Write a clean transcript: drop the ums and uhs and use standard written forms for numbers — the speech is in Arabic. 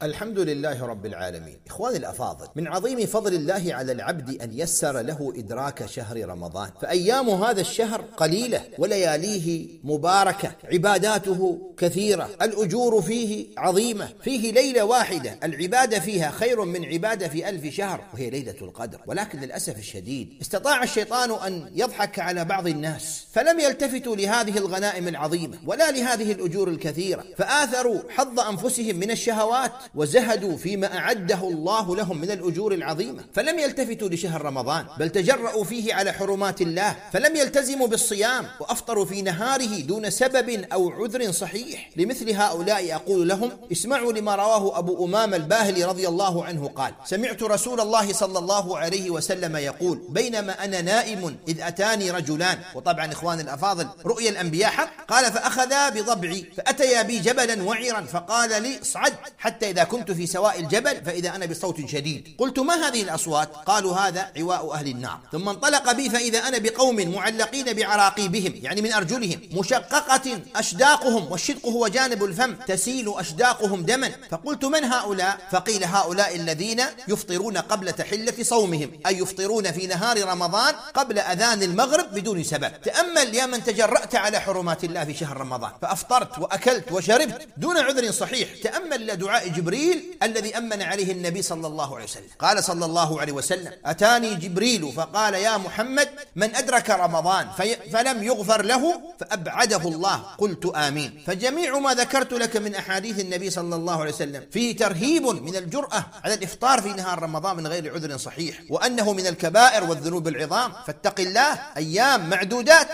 الحمد لله رب العالمين. إخواني الأفاضل، من عظيم فضل الله على العبد أن يسر له إدراك شهر رمضان، فأيام هذا الشهر قليلة ولياليه مباركة، عباداته كثيرة، الأجور فيه عظيمة، فيه ليلة واحدة العبادة فيها خير من عبادة في 1000 شهر، وهي ليلة القدر. ولكن للأسف الشديد استطاع الشيطان أن يضحك على بعض الناس فلم يلتفتوا لهذه الغنائم العظيمة ولا لهذه الأجور الكثيرة، فآثروا حظ أنفسهم من الشهوات وزهدوا فيما أعده الله لهم من الأجور العظيمة، فلم يلتفتوا لشهر رمضان، بل تجرؤوا فيه على حرمات الله، فلم يلتزموا بالصيام وأفطروا في نهاره دون سبب أو عذر صحيح. لمثل هؤلاء أقول لهم: اسمعوا لما رواه أبو أمامة الباهلي رضي الله عنه قال: سمعت رسول الله صلى الله عليه وسلم يقول: بينما أنا نائم إذ أتاني رجلان. وطبعا إخوان الأفاضل، رؤيا الأنبياء حق. قال: فأخذا بضبعي فأتيا بي جبلا وعرا، فقال لي: اصعد حتى إذا كنت في سواء الجبل فإذا أنا بصوت شديد. قلت: ما هذه الأصوات؟ قالوا: هذا عواء أهل النار. ثم انطلق بي فإذا أنا بقوم معلقين بعراقيبهم، يعني من أرجلهم، مشققة أشداقهم، والشدق هو جانب الفم، تسيل أشداقهم دما. فقلت: من هؤلاء؟ فقيل: هؤلاء الذين يفطرون قبل تحلة صومهم، أي يفطرون في نهار رمضان قبل أذان المغرب بدون سبب. تأمل يا من تجرأت على حرمات الله في شهر رمضان، فأفطرت وأكلت وشربت دون عذر صحيح. تأمل لدعاء جبريل الذي أمن عليه النبي صلى الله عليه وسلم. قال صلى الله عليه وسلم: أتاني جبريل فقال: يا محمد، من أدرك رمضان فلم يغفر له فأبعده الله. قلت: آمين. فجميع ما ذكرت لك من أحاديث النبي صلى الله عليه وسلم فيه ترهيب من الجرأة على الإفطار في نهار رمضان من غير عذر صحيح، وأنه من الكبائر والذنوب العظام. فاتق الله، أيام معدودات